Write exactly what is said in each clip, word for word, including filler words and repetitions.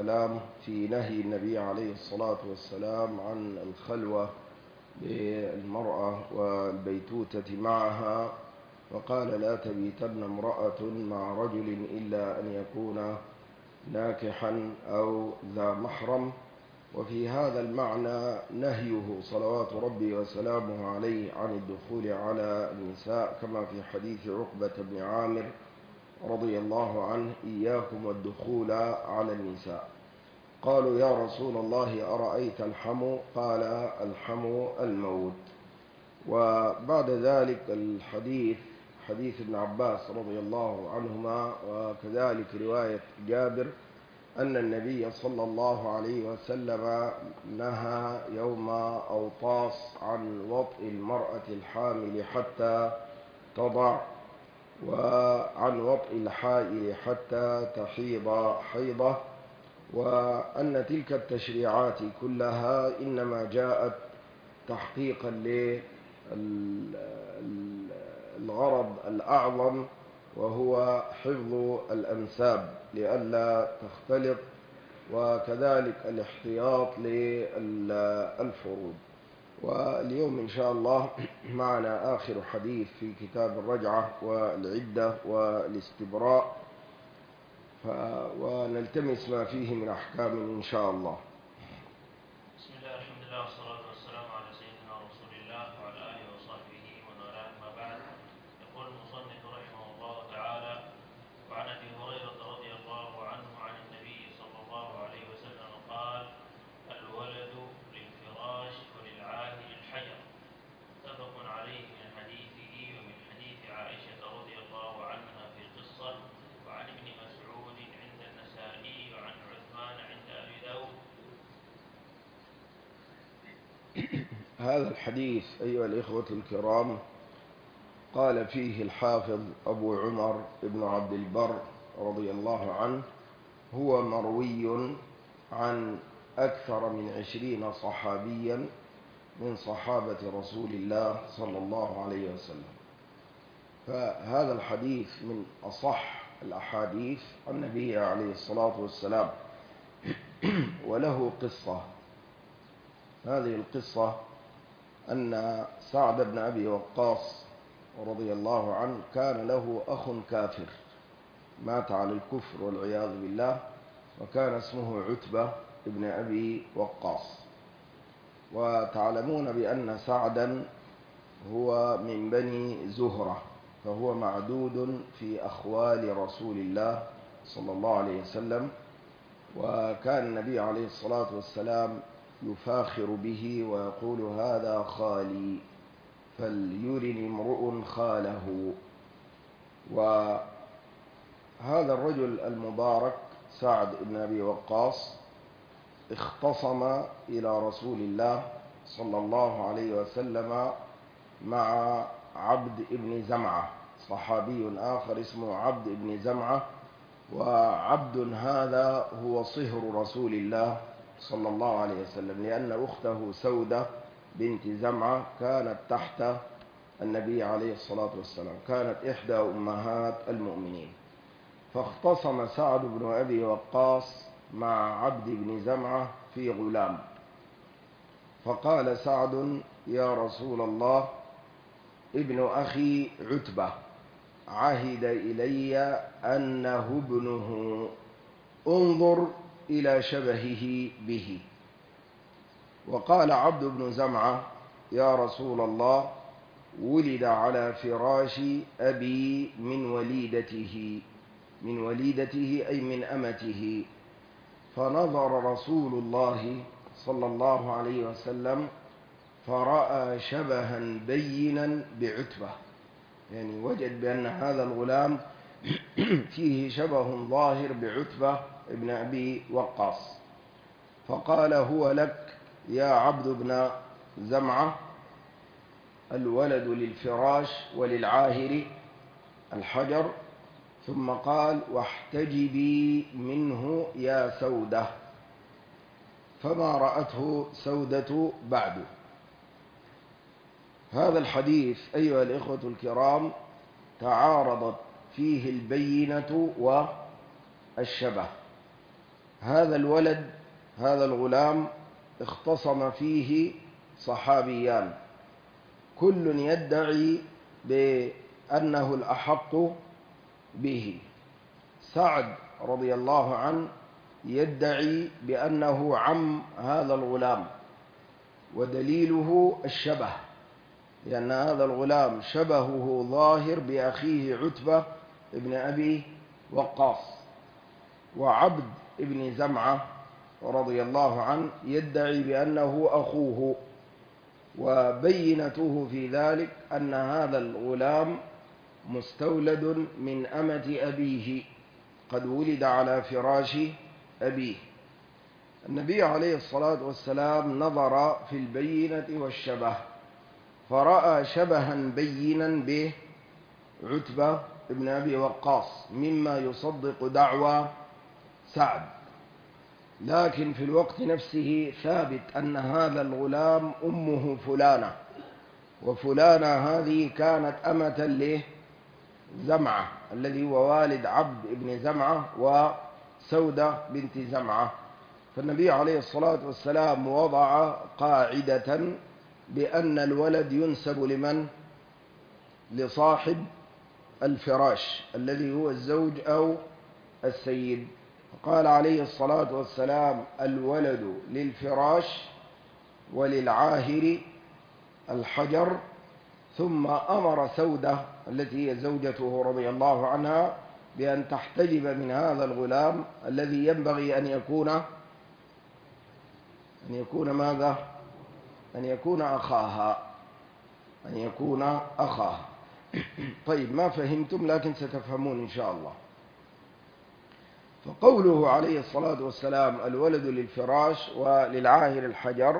والسلام في نهي النبي عليه الصلاة والسلام عن الخلوة بالمرأة والبيتوتة معها، وقال: لا تبيتن امرأة مع رجل إلا أن يكون ناكحا أو ذا محرم. وفي هذا المعنى نهيه صلوات ربي وسلامه عليه عن الدخول على النساء، كما في حديث عقبة بن عامر رضي الله عنه: إياكم والدخول على النساء. قالوا: يا رسول الله أرأيت الحمو؟ قال: الحمو الموت. وبعد ذلك الحديث حديث ابن عباس رضي الله عنهما، وكذلك رواية جابر، أن النبي صلى الله عليه وسلم نهى يوم أوطاس عن وطء المرأة الحامل حتى تضع، وعن وطء الحائل حتى تحيض حيضة، وأن تلك التشريعات كلها إنما جاءت تحقيقا للغرض الأعظم، وهو حفظ الأنساب لئلا تختلط، وكذلك الاحتياط للفروض. واليوم إن شاء الله معنا آخر حديث في كتاب الرجعة والعدة والاستبراء، ونلتمس ما فيه من أحكام إن شاء الله. بسم الله، الحمد لله، والصلاة والسلام على سيدنا رسول الله وعلى آله وصحبه ومن والاه، ما بعد. يقول المصنف رحمه الله تعالى: وعن أبي هريرة رضي الله عنه عن النبي صلى الله عليه وسلم قال: الولد للفراش وللعاهر الحجر. متفق عليه من حديثه ومن حديث عائشة رضي الله عنها في قصة، وعن ابن مسعود عند النسائي، وعن عثمان عند أبي داود. هذا الحديث أيها الإخوة الكرام قال فيه الحافظ أبو عمر بن عبد البر رضي الله عنه: هو مروي عن أكثر من عشرين صحابيا من صحابة رسول الله صلى الله عليه وسلم. فهذا الحديث من أصح الأحاديث عن النبي عليه الصلاة والسلام. وله قصة. هذه القصة أن سعد بن أبي وقاص رضي الله عنه كان له أخ كافر مات على الكفر والعياذ بالله، وكان اسمه عتبة بن أبي وقاص. وتعلمون بأن سعدا هو من بني زهرة، فهو معدود في أخوال رسول الله صلى الله عليه وسلم، وكان النبي عليه الصلاة والسلام يفاخر به ويقول: هذا خالي فليرني امرؤ خاله. وهذا الرجل المبارك سعد بن أبي وقاص اختصم إلى رسول الله صلى الله عليه وسلم مع عبد بن زمعة، صحابي آخر اسمه عبد بن زمعة، وعبد هذا هو صهر رسول الله صلى الله عليه وسلم، لأن أخته سودة بنت زمعة كانت تحت النبي عليه الصلاة والسلام، كانت إحدى أمهات المؤمنين. فاختصم سعد بن أبي وقاص مع عبد بن زمعة في غلام، فقال سعد: يا رسول الله، ابن أخي عتبة عهد إلي أنه ابنه، انظر إلى شبهه به. وقال عبد بن زمعة: يا رسول الله، ولد على فراش أبي من وليدته، من وليدته أي من أمته. فنظر رسول الله صلى الله عليه وسلم فرأى شبها بينا بعتبة، يعني وجد بأن هذا الغلام فيه شبه ظاهر بعتبة ابن أبي وقاص. فقال: هو لك يا عبد بن زمعة، الولد للفراش وللعاهر الحجر. ثم قال: واحتجبي منه يا سودة. فما رأته سودة بعد. هذا الحديث أيها الإخوة الكرام تعارضت فيه البينة والشبه. هذا الولد هذا الغلام اختصم فيه صحابيان، كل يدعي بأنه الأحق به. سعد رضي الله عنه يدعي بأنه عم هذا الغلام، ودليله الشبه، لأن هذا الغلام شبهه ظاهر بأخيه عتبة ابن أبي وقاص. وعبد ابن زمعة رضي الله عنه يدعي بأنه أخوه، وبينته في ذلك أن هذا الغلام مستولد من أمة أبيه، قد ولد على فراش أبيه. النبي عليه الصلاة والسلام نظر في البينة والشبه، فرأى شبها بينا به عتبة ابن أبي وقاص مما يصدق دعوى سعد، لكن في الوقت نفسه ثابت أن هذا الغلام أمه فلانة، وفلانة هذه كانت أمة لزمعة الذي هو والد عبد ابن زمعة وسودة بنت زمعة. فالنبي عليه الصلاة والسلام وضع قاعدة بأن الولد ينسب لمن؟ لصاحب الفراش الذي هو الزوج أو السيد. قال عليه الصلاة والسلام: الولد للفراش وللعاهر الحجر. ثم أمر سودة التي هي زوجته رضي الله عنها بأن تحتجب من هذا الغلام الذي ينبغي أن يكون أن يكون ماذا؟ أن يكون أخاها أن يكون أخاها. طيب، ما فهمتم لكن ستفهمون إن شاء الله. فقوله عليه الصلاة والسلام: الولد للفراش وللعاهر الحجر،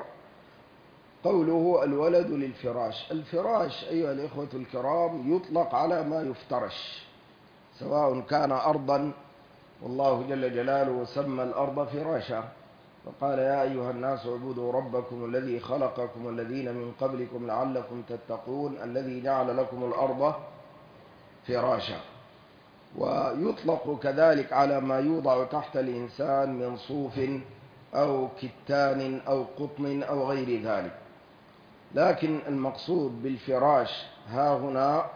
قوله الولد للفراش، الفراش أيها الإخوة الكرام يطلق على ما يفترش، سواء كان أرضا، والله جل جلاله سمى الأرض فراشا، فقال: يا أيها الناس اعبدوا ربكم الذي خلقكم والذين من قبلكم لعلكم تتقون الذي جعل لكم الأرض فراشا. ويطلق كذلك على ما يوضع تحت الإنسان من صوف أو كتان أو قطن أو غير ذلك، لكن المقصود بالفراش ها هنا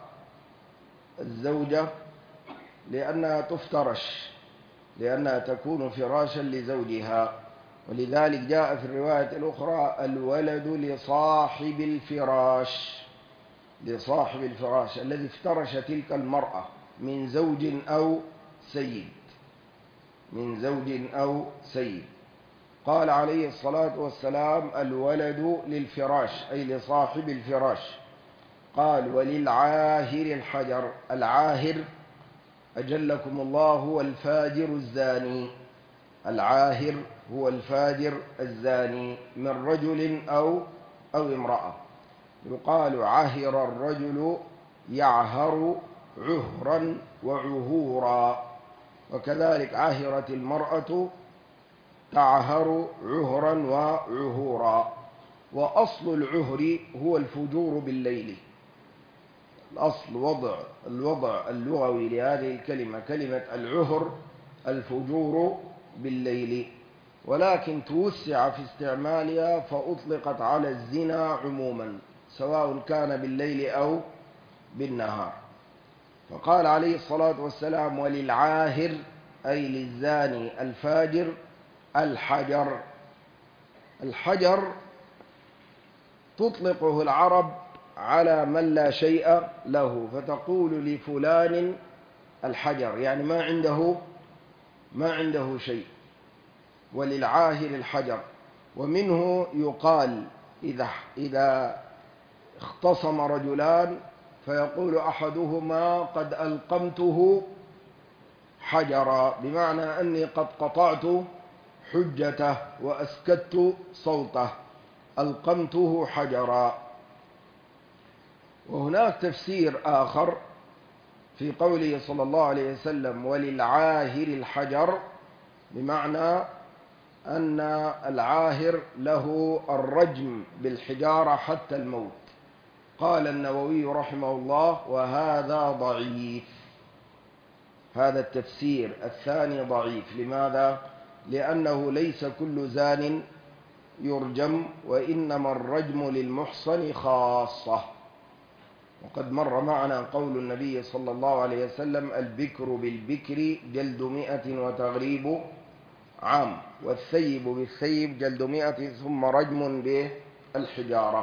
الزوجة، لأنها تفترش، لأنها تكون فراشا لزوجها. ولذلك جاء في الرواية الأخرى: الولد لصاحب الفراش، لصاحب الفراش الذي افترش تلك المرأة من زوج أو سيد، من زوج أو سيد. قال عليه الصلاة والسلام: الولد للفراش أي لصاحب الفراش. قال: وللعاهر الحجر، العاهر أجلكم الله هو الفاجر الزاني، العاهر هو الفاجر الزاني من رجل أو أو امرأة. يقال: عهر الرجل يعهر عهرا وعهورا، وكذلك عهرت المرأة تعهر عهرا وعهورا. وأصل العهر هو الفجور بالليل، الأصل وضع الوضع اللغوي لهذه الكلمة، كلمة العهر الفجور بالليل، ولكن توسع في استعمالها فأطلقت على الزنا عموما سواء كان بالليل أو بالنهار. فقال عليه الصلاة والسلام: وللعاهر أي للزاني الفاجر الحجر. الحجر تطلقه العرب على من لا شيء له، فتقول لفلان الحجر، يعني ما عنده ما عنده شيء. وللعاهر الحجر. ومنه يقال إذا إذا اختصم رجلان فيقول أحدهما: قد ألقمته حجرا، بمعنى أني قد قطعت حجته وأسكت صوته، ألقمته حجرا. وهناك تفسير آخر في قوله صلى الله عليه وسلم: وللعاهر الحجر، بمعنى أن العاهر له الرجم بالحجارة حتى الموت. قال النووي رحمه الله: وهذا ضعيف، هذا التفسير الثاني ضعيف. لماذا؟ لأنه ليس كل زان يرجم، وإنما الرجم للمحصن خاصة. وقد مر معنا قول النبي صلى الله عليه وسلم: البكر بالبكر جلد مئة وتغريب عام، والثيب بالثيب جلد مئة ثم رجم بالحجارة.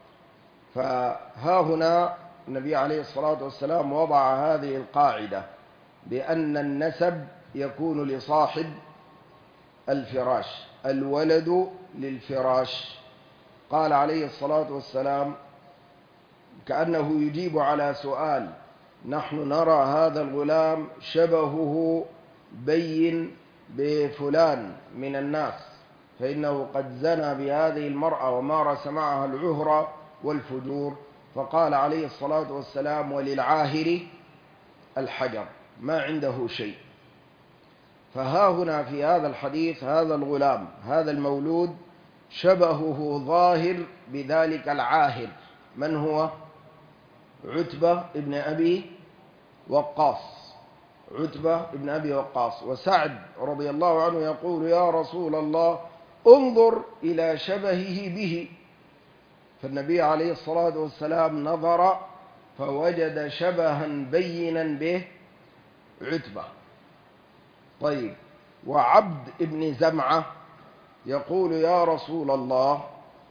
فها هنا النبي عليه الصلاة والسلام وضع هذه القاعدة بأن النسب يكون لصاحب الفراش، الولد للفراش. قال عليه الصلاة والسلام كأنه يجيب على سؤال: نحن نرى هذا الغلام شبهه بين بفلان من الناس، فإنه قد زنى بهذه المرأة ومارس معها العهر والفجور. فقال عليه الصلاة والسلام: وللعاهر الحجر، ما عنده شيء. فها هنا في هذا الحديث هذا الغلام، هذا المولود، شبهه ظاهر بذلك العاهر. من هو؟ عتبة ابن أبي وقاص، عتبة ابن أبي وقاص. وسعد رضي الله عنه يقول: يا رسول الله انظر إلى شبهه به. فالنبي عليه الصلاة والسلام نظر فوجد شبها بينا به عتبة. طيب، وعبد ابن زمعة يقول: يا رسول الله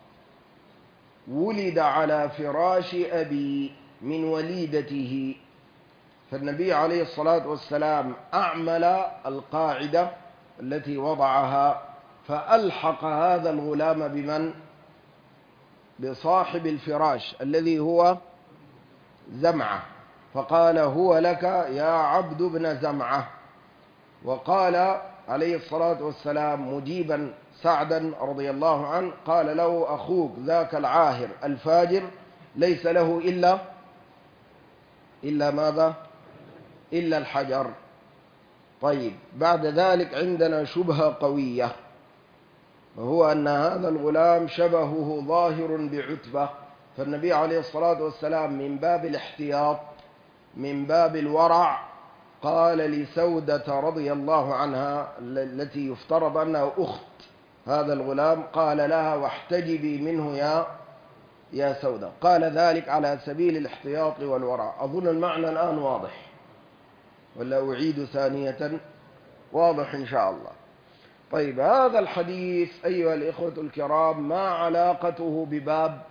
ولد على فراش أبي من وليدته. فالنبي عليه الصلاة والسلام أعمل القاعدة التي وضعها، فألحق هذا الغلام بمن؟ بصاحب الفراش الذي هو زمعة، فقال: هو لك يا عبد بن زمعة. وقال عليه الصلاة والسلام مجيبا سعدا رضي الله عنه، قال له: أخوك ذاك العاهر الفاجر ليس له إلا إلا ماذا؟ إلا الحجر. طيب، بعد ذلك عندنا شبهة قوية، وهو أن هذا الغلام شبهه ظاهر بعتبة. فالنبي عليه الصلاة والسلام من باب الاحتياط، من باب الورع، قال لسودة رضي الله عنها التي يفترض أنها أخت هذا الغلام، قال لها: واحتجبي منه يا يا سودة. قال ذلك على سبيل الاحتياط والورع. أظن المعنى الآن واضح، ولا أعيد ثانية؟ واضح إن شاء الله. طيب، هذا الحديث أيها الإخوة الكرام ما علاقته بباب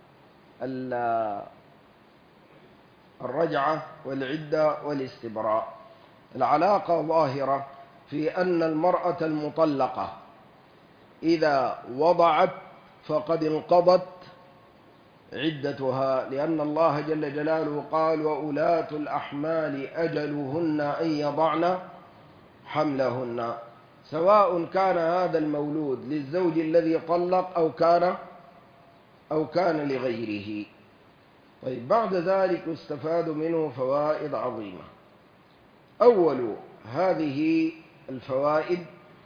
الرجعة والعدة والاستبراء؟ العلاقة ظاهرة في أن المرأة المطلقة إذا وضعت فقد انقضت عدتها، لأن الله جل جلاله قال: وأولاة الأحمال أجلهن أن يضعن حملهن، سواء كان هذا المولود للزوج الذي طلق أو كان أو كان لغيره. طيب، بعد ذلك يستفاد منه فوائد عظيمة. أول هذه الفوائد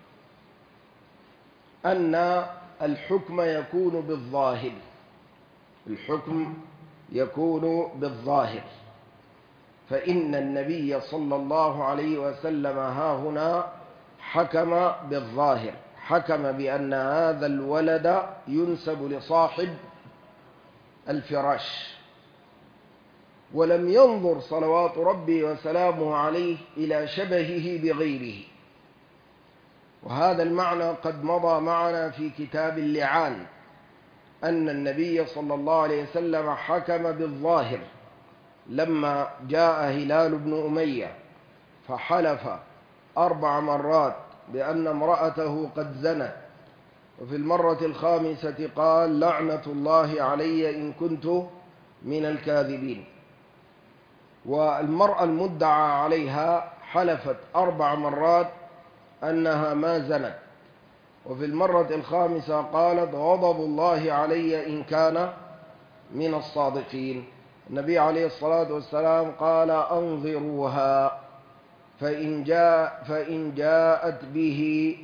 أن الحكم يكون بالظاهر، الحكم يكون بالظاهر، فإن النبي صلى الله عليه وسلم ها هنا حكم بالظاهر، حكم بأن هذا الولد ينسب لصاحب الفراش، ولم ينظر صلوات ربي وسلامه عليه إلى شبهه بغيره. وهذا المعنى قد مضى معنا في كتاب اللعان، أن النبي صلى الله عليه وسلم حكم بالظاهر لما جاء هلال بن أمية فحلف أربع مرات بأن امرأته قد زنت، وفي المرة الخامسة قال: لعنة الله علي إن كنت من الكاذبين. والمرأة المدعى عليها حلفت أربع مرات أنها ما زنت، وفي المرة الخامسة قالت: غضب الله علي إن كان من الصادقين. النبي عليه الصلاة والسلام قال: أنظروها فإن جاء فإن جاءت به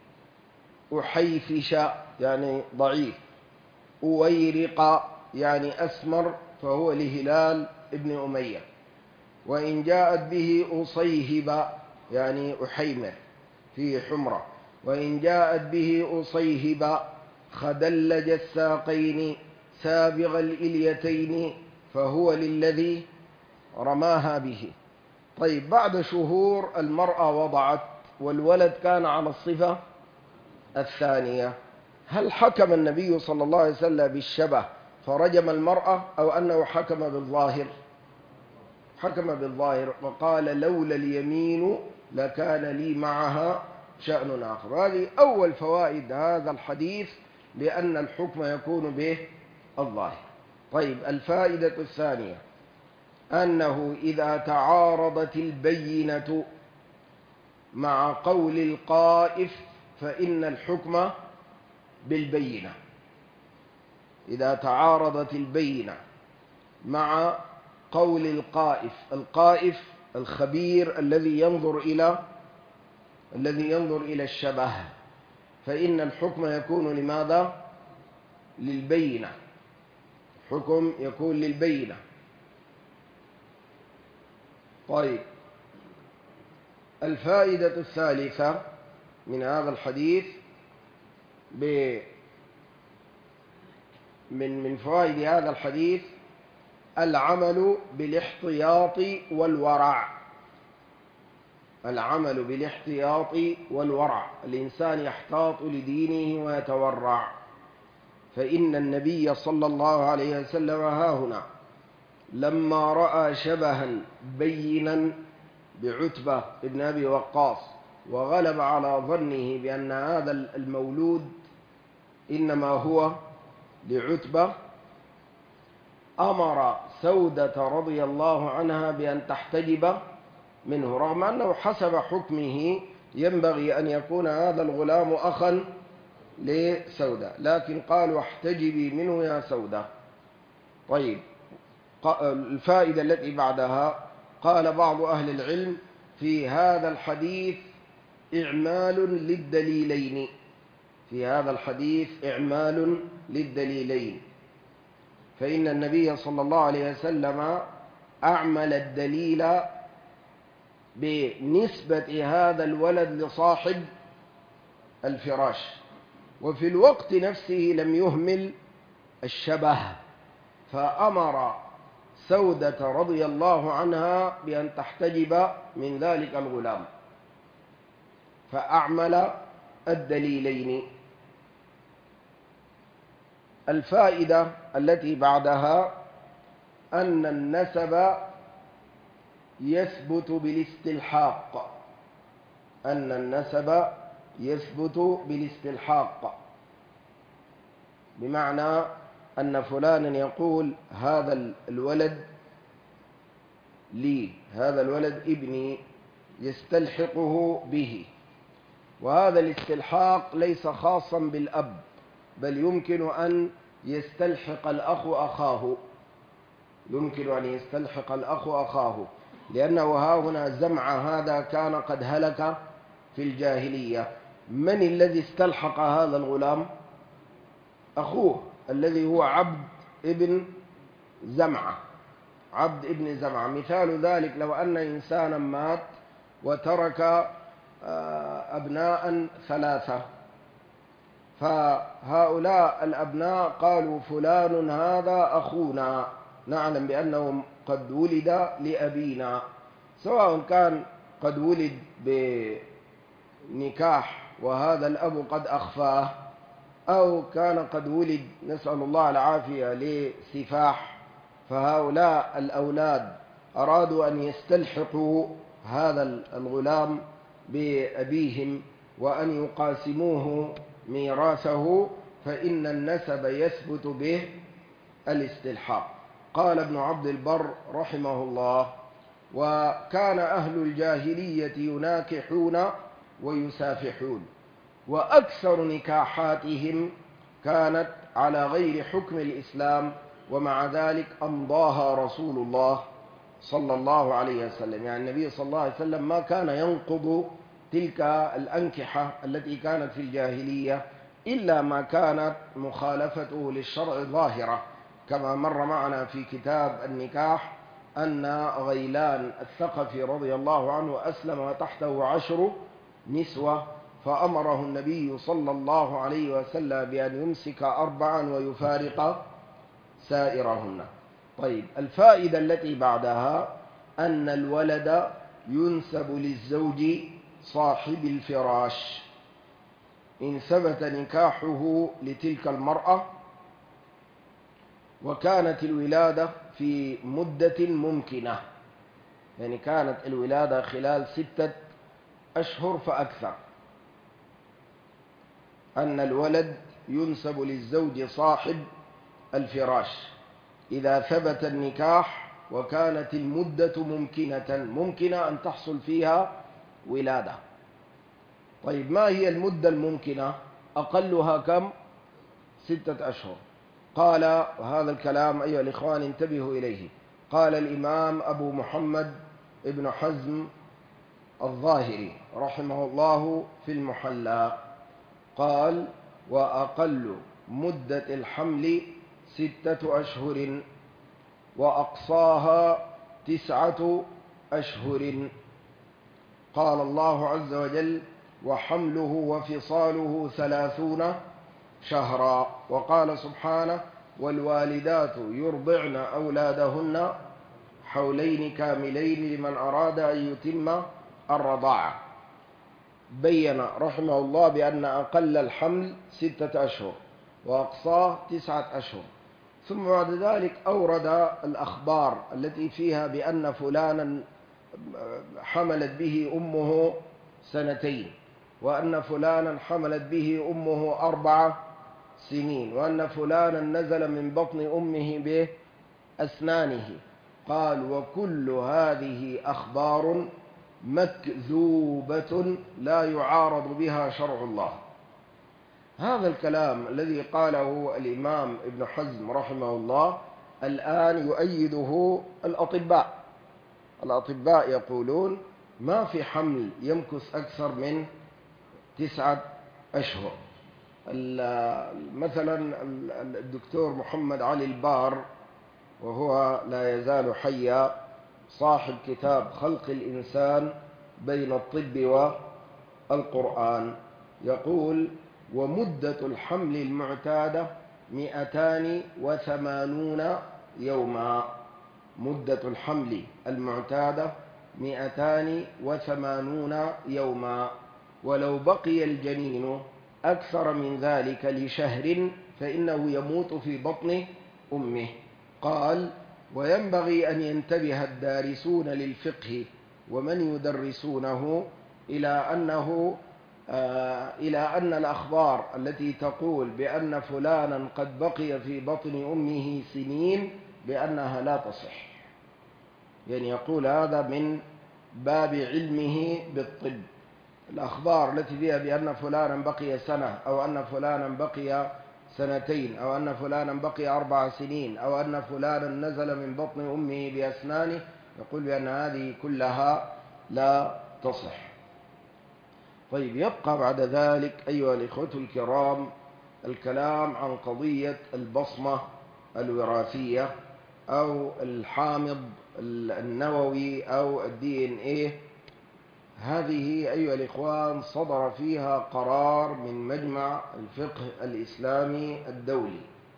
أحيفش يعني ضعيف، أويرق يعني أسمر فهو لهلال ابن أمية، وإن جاءت به أصيهب يعني أحيمر فيه حمرة، وإن جاءت به أصيهب خدلج الساقين سابغ الإليتين فهو للذي رماها به. طيب، بعد شهور المرأة وضعت والولد كان على الصفة الثانية، هل حكم النبي صلى الله عليه وسلم بالشبه فرجم المرأة أو أنه حكم بالظاهر؟ حكم بالظاهر وقال لولا اليمين لكان لي معها شأن آخر. هذه أول فوائد هذا الحديث، لأن الحكم يكون به الظاهر. طيب، الفائدة الثانية أنه إذا تعارضت البينة مع قول القائف فإن الحكم بالبينة. إذا تعارضت البينة مع قول القائف، القائف الخبير الذي ينظر إلى الذي ينظر إلى الشبه، فإن الحكم يكون لماذا؟ للبينة. حكم يكون للبينة. طيب، الفائدة الثالثة من هذا الحديث ب من من فوائد هذا الحديث العمل بالاحتياط والورع. العمل بالاحتياط والورع، الإنسان يحتاط لدينه ويتورع، فإن النبي صلى الله عليه وسلم ها هنا لما رأى شبها بينا بعتبة بن أبي وقاص وغلب على ظنه بأن هذا المولود إنما هو لعتبة، أمر سودة رضي الله عنها بأن تحتجب منه، رغم أنه حسب حكمه ينبغي أن يكون هذا الغلام أخا لسودة، لكن قالوا احتجبي منه يا سودة. طيب، الفائدة التي بعدها قال بعض أهل العلم في هذا الحديث إعمال للدليلين. في هذا الحديث إعمال للدليلين، فإن النبي صلى الله عليه وسلم أعمل الدليل بنسبة هذا الولد لصاحب الفراش، وفي الوقت نفسه لم يهمل الشبه، فأمر سودة رضي الله عنها بأن تحتجب من ذلك الغلام، فأعمل الدليلين. الفائدة التي بعدها أن النسب يثبت بالاستلحاق. أن النسب يثبت بالاستلحاق، بمعنى أن فلانا يقول هذا الولد لي، هذا الولد ابني، يستلحقه به. وهذا الاستلحاق ليس خاصا بالأب، بل يمكن أن يستلحق الأخ أخاه، يمكن أن يستلحق الأخ أخاه، لأنه ها هنا زمع هذا كان قد هلك في الجاهلية. من الذي استلحق هذا الغلام؟ أخوه الذي هو عبد ابن زمعة. عبد ابن زمعة مثال ذلك لو أن إنسانا مات وترك أبناء ثلاثة، فهؤلاء الأبناء قالوا فلان هذا أخونا، نعلم بأنه قد ولد لأبينا، سواء كان قد ولد بنكاح وهذا الأب قد أخفاه، أو كان قد ولد نسأل الله العافية لسفاح، فهؤلاء الأولاد أرادوا أن يستلحقوا هذا الغلام بأبيهم وأن يقاسموه ميراثه، فإن النسب يثبت به الاستلحاق. قال ابن عبد البر رحمه الله: وكان أهل الجاهلية يناكحون ويسافحون، وأكثر نكاحاتهم كانت على غير حكم الإسلام، ومع ذلك أمضاها رسول الله صلى الله عليه وسلم. يعني النبي صلى الله عليه وسلم ما كان ينقض تلك الأنكحة التي كانت في الجاهلية إلا ما كانت مخالفته للشرع ظاهرة، كما مر معنا في كتاب النكاح أن غيلان الثقفي رضي الله عنه أسلم وتحته عشر نسوة، فأمره النبي صلى الله عليه وسلم بأن يمسك أربعا ويفارق سائرهن. طيب، الفائدة التي بعدها أن الولد ينسب للزوج صاحب الفراش إن ثبت نكاحه لتلك المرأة وكانت الولادة في مدة ممكنة، يعني كانت الولادة خلال ستة أشهر فأكثر، أن الولد ينسب للزوج صاحب الفراش إذا ثبت النكاح وكانت المدة ممكنة، ممكنة أن تحصل فيها ولادة. طيب، ما هي المدة الممكنة؟ أقلها كم؟ ستة أشهر. قال، وهذا الكلام أيها الإخوان انتبهوا إليه، قال الإمام أبو محمد ابن حزم الظاهري رحمه الله في المحلى، قال: وأقل مدة الحمل ستة أشهر وأقصاها تسعة أشهر. قال الله عز وجل: وحمله وفصاله ثلاثون شهرا. وقال سبحانه: والوالدات يرضعن أولادهن حولين كاملين لمن أراد أن يتم الرضاعة. بين رحمه الله بأن أقل الحمل ستة أشهر وأقصاه تسعة أشهر، ثم بعد ذلك أورد الأخبار التي فيها بأن فلانا حملت به أمه سنتين، وأن فلانا حملت به أمه أربع سنين، وأن فلانا نزل من بطن أمه بأسنانه. قال: وكل هذه أخبار مكذوبة لا يعارض بها شرع الله. هذا الكلام الذي قاله الإمام ابن حزم رحمه الله الآن يؤيده الأطباء. الأطباء يقولون ما في حمل يمكث أكثر من تسعة أشهر. مثلا الدكتور محمد علي البار، وهو لا يزال حيا، صاحب كتاب خلق الإنسان بين الطب والقرآن، يقول: ومدة الحمل المعتادة مئتان وثمانون يوما. مدة الحمل المعتادة مئتان وثمانون يوما، ولو بقي الجنين أكثر من ذلك لشهر فإنه يموت في بطن أمه. قال: وينبغي أن ينتبه الدارسون للفقه ومن يدرسونه إلى أنه آه إلى أن الأخبار التي تقول بأن فلانا قد بقي في بطن أمه سنين بأنها لا تصح. يعني يقول هذا من باب علمه بالطب. الأخبار التي فيها بأن فلانا بقي سنة، أو أن فلانا بقي سنتين، أو أن فلانا بقي أربع سنين، أو أن فلانا نزل من بطن أمه بأسنانه، يقول بأن هذه كلها لا تصح. طيب، يبقى بعد ذلك أيها الإخوة الكرام الكلام عن قضية البصمة الوراثية أو الحامض النووي أو الدي إن إيه. هذه أيها الإخوان صدر فيها قرار من مجمع الفقه الإسلامي الدولي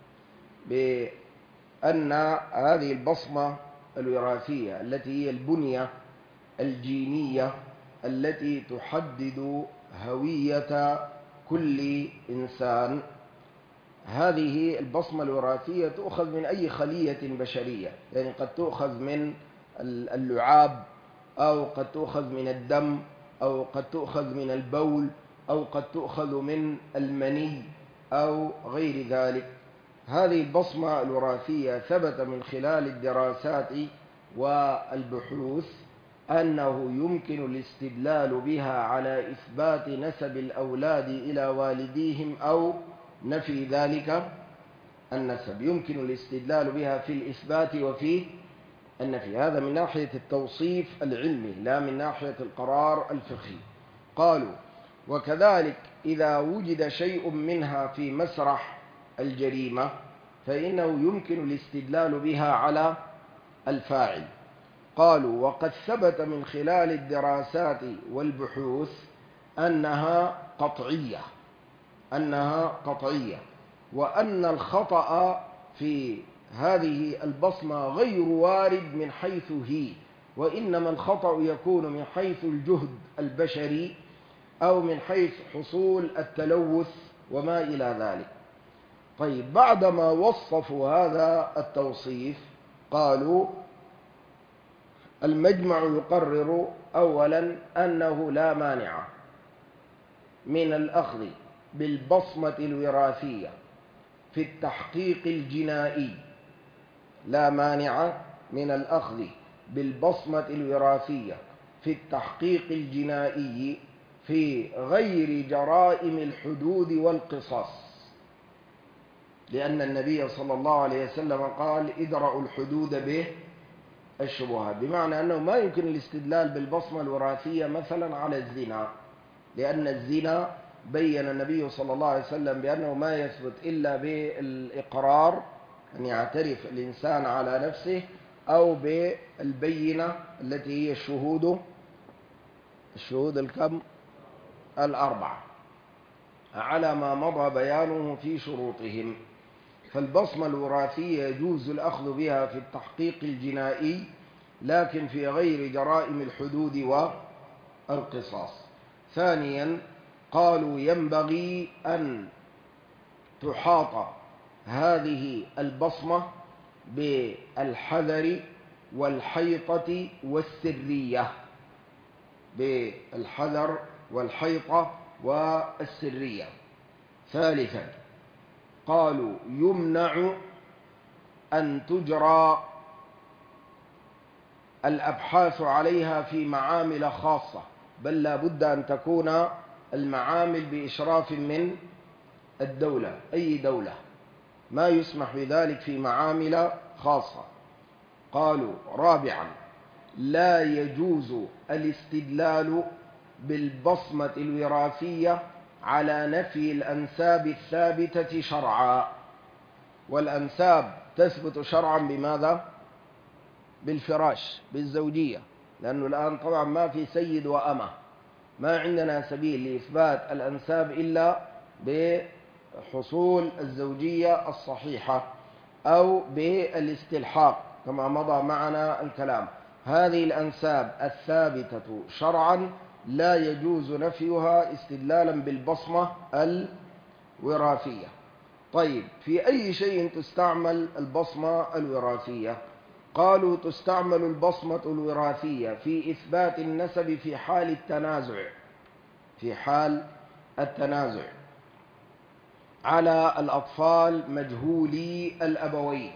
بأن هذه البصمة الوراثية التي هي البنية الجينية التي تحدد هوية كل إنسان، هذه البصمة الوراثية تؤخذ من أي خلية بشرية، يعني قد تؤخذ من اللعاب، أو قد تؤخذ من الدم، أو قد تؤخذ من البول، أو قد تؤخذ من المني أو غير ذلك. هذه البصمة الوراثية ثبت من خلال الدراسات والبحوث أنه يمكن الاستدلال بها على إثبات نسب الأولاد إلى والديهم أو نفي ذلك النسب. يمكن الاستدلال بها في الإثبات وفي النفي، هذا من ناحية التوصيف العلمي لا من ناحية القرار الفقهي. قالوا: وكذلك إذا وجد شيء منها في مسرح الجريمة فإنه يمكن الاستدلال بها على الفاعل. قالوا: وقد ثبت من خلال الدراسات والبحوث أنها قطعية أنها قطعية وأن الخطأ في هذه البصمة غير وارد من حيث هي، وإنما الخطأ يكون من حيث الجهد البشري أو من حيث حصول التلوث وما إلى ذلك. طيب، بعدما وصفوا هذا التوصيف قالوا المجمع يقرر أولا أنه لا مانع من الأخذ بالبصمة الوراثية في التحقيق الجنائي، لا مانع من الأخذ بالبصمة الوراثية في التحقيق الجنائي في غير جرائم الحدود والقصاص، لأن النبي صلى الله عليه وسلم قال ادرأوا الحدود به الشبهات، بمعنى أنه ما يمكن الاستدلال بالبصمة الوراثية مثلا على الزنا، لأن الزنا بين النبي صلى الله عليه وسلم بأنه ما يثبت إلا بالإقرار، أن يعترف الإنسان على نفسه، أو بالبينة التي هي الشهود الشهود الكم الأربعة على ما مضى بيانه في شروطهم. فالبصمة الوراثية يجوز الأخذ بها في التحقيق الجنائي، لكن في غير جرائم الحدود والقصاص. ثانيا قالوا ينبغي أن تحاط هذه البصمة بالحذر والحيطة والسرية، بالحذر والحيطة والسرية. ثالثا قالوا يمنع أن تجرى الأبحاث عليها في معامل خاصة، بل لا بد أن تكون المعامل بإشراف من الدولة، أي دولة، ما يسمح بذلك في معامل خاصة. قالوا رابعا لا يجوز الاستدلال بالبصمة الوراثية على نفي الأنساب الثابتة شرعا، والأنساب تثبت شرعا بماذا؟ بالفراش، بالزوجية، لأنه الآن طبعا ما في سيد وأمة، ما عندنا سبيل لإثبات الأنساب إلا بحصول الزوجية الصحيحة أو بالاستلحاق كما مضى معنا الكلام. هذه الأنساب الثابتة شرعا لا يجوز نفيها استدلالا بالبصمة الوراثية. طيب، في أي شيء تستعمل البصمة الوراثية؟ قالوا تستعمل البصمة الوراثية في إثبات النسب في حال التنازع، في حال التنازع على الأطفال مجهولي الأبوين.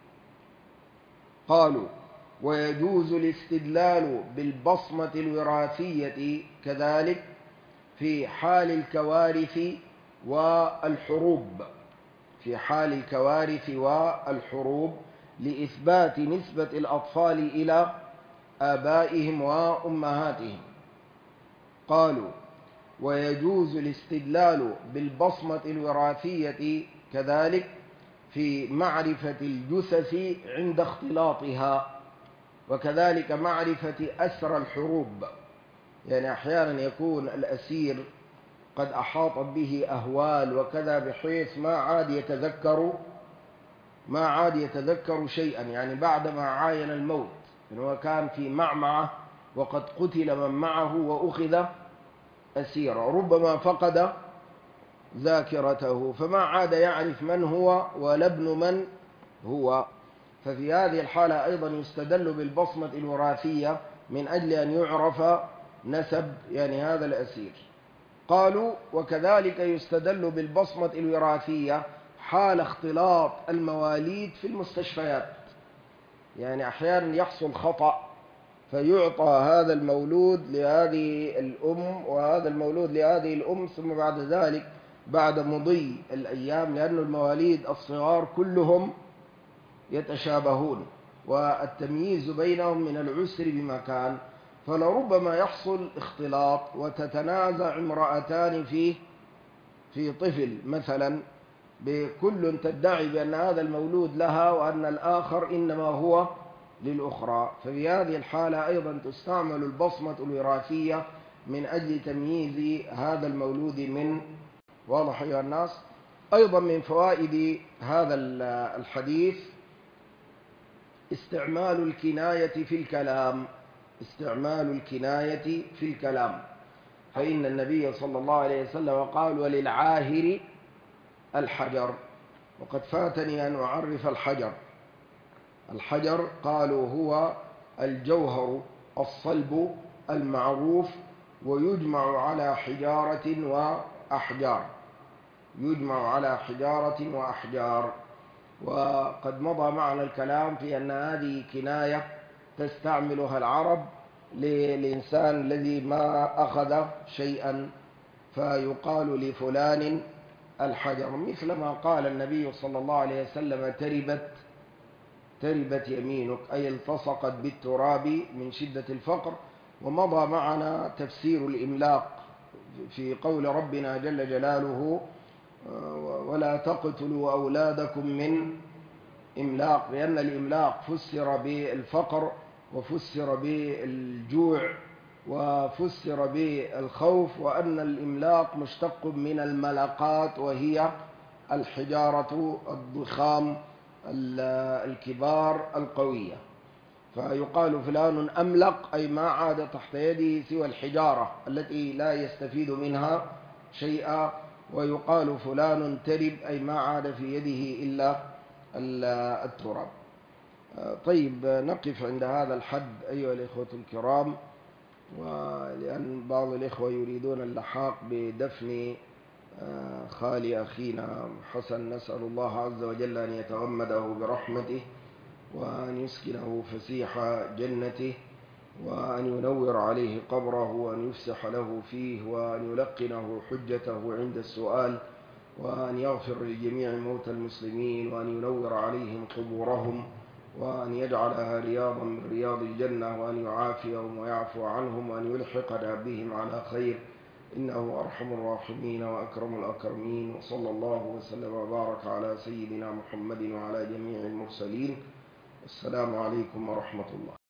قالوا ويجوز الاستدلال بالبصمة الوراثية كذلك في حال الكوارث والحروب، في حال الكوارث والحروب لإثبات نسبة الأطفال إلى آبائهم وأمهاتهم. قالوا ويجوز الاستدلال بالبصمة الوراثية كذلك في معرفة الجثث عند اختلاطها، وكذلك معرفة أسرى الحروب، يعني أحيانا يكون الأسير قد أحاطت به أهوال وكذا بحيث ما عاد يتذكر ما عاد يتذكر شيئا، يعني بعدما عاين الموت، إنه كان في معمعة وقد قتل من معه وأخذ أسيرا، ربما فقد ذاكرته فما عاد يعرف من هو ولا ابن من هو. ففي هذه الحالة أيضا يستدل بالبصمة الوراثية من أجل أن يعرف نسب يعني هذا الأسير. قالوا وكذلك يستدل بالبصمة الوراثية حال اختلاط المواليد في المستشفيات، يعني أحيانا يحصل خطأ فيعطى هذا المولود لهذه الأم وهذا المولود لهذه الأم، ثم بعد ذلك بعد مضي الأيام، لأن المواليد الصغار كلهم يتشابهون والتمييز بينهم من العسر بمكان، فلربما يحصل اختلاط وتتنازع امرأتان في في طفل مثلا، بكل تدعي بأن هذا المولود لها وأن الآخر إنما هو للأخرى. ففي هذه الحالة أيضا تستعمل البصمة الوراثية من أجل تمييز هذا المولود من، واضح أيها الناس. أيضا من فوائد هذا الحديث استعمال الكناية في الكلام، استعمال الكناية في الكلام، فإن النبي صلى الله عليه وسلم قال: وللعاهر الحجر. وقد فاتني أن أعرف الحجر. الحجر قالوا هو الجوهر الصلب المعروف، ويجمع على حجارة وأحجار، يجمع على حجارة وأحجار. وقد مضى معنا الكلام في أن هذه كناية تستعملها العرب للإنسان الذي ما أخذ شيئا، فيقال لفلان الحجر، مثل ما قال النبي صلى الله عليه وسلم: تربت تربت يمينك، أي التصقت بالتراب من شدة الفقر. ومضى معنا تفسير الإملاق في قول ربنا جل جلاله: ولا تقتلوا أولادكم من إملاق، لأن الإملاق فسر بالفقر، وفسر بالجوع، وفسر بالخوف، وأن الإملاق مشتق من الملقات، وهي الحجارة الضخام الكبار القوية. فيقال فلان أملق، أي ما عاد تحت يده سوى الحجارة التي لا يستفيد منها شيئا. ويقال فلان ترب، أي ما عاد في يده إلا التراب. طيب، نقف عند هذا الحد أيها الإخوة الكرام، ولأن بعض الإخوة يريدون اللحاق بدفن خال أخينا حسن، نسأل الله عز وجل أن يتغمده برحمته، وأن يسكنه فسيح جنته، وأن ينور عليه قبره، وأن يفسح له فيه، وأن يلقنه حجته عند السؤال، وأن يغفر لجميع موتى المسلمين، وأن ينور عليهم قبورهم، وأن يجعلها رياضا من رياض الجنة، وأن يعافيهم ويعفو عنهم، وأن يلحقنا بهم على خير، إنه أرحم الراحمين وأكرم الأكرمين. وصلى الله وسلم وبارك على سيدنا محمد وعلى جميع المرسلين. السلام عليكم ورحمة الله.